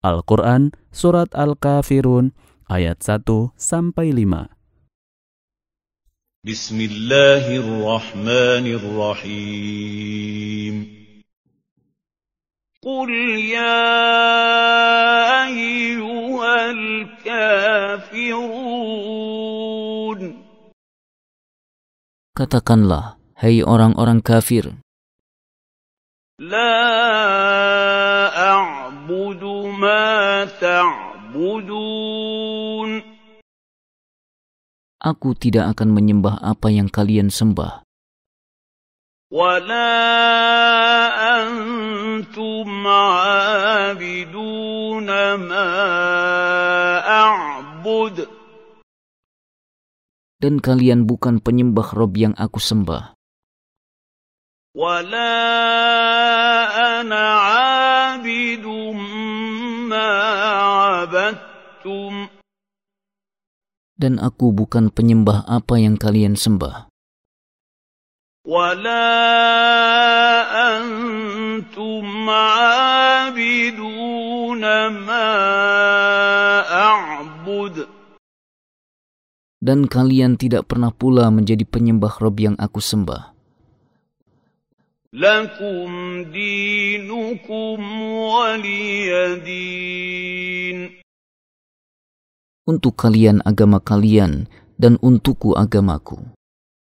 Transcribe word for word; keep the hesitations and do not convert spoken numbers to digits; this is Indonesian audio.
Al-Quran Surat Al-Kafirun ayat satu sampai lima. Bismillahirrahmanirrahim. Qul ya ayyuhal kafirun. Katakanlah, hai orang-orang kafir, La a'budu ma ta'budun. aku tidak akan menyembah apa yang kalian sembah. Wa la antum 'abiduna ma a'bud. Dan kalian bukan penyembah Rob yang aku sembah. Wa la ana 'abidum ma 'abadtum. Dan aku bukan penyembah apa yang kalian sembah. Wa la antum 'abiduna ma a'bud. Dan kalian tidak pernah pula menjadi penyembah Rob yang aku sembah. Lakum dinukum waliyadin. Untuk kalian agama kalian, dan untukku agamaku.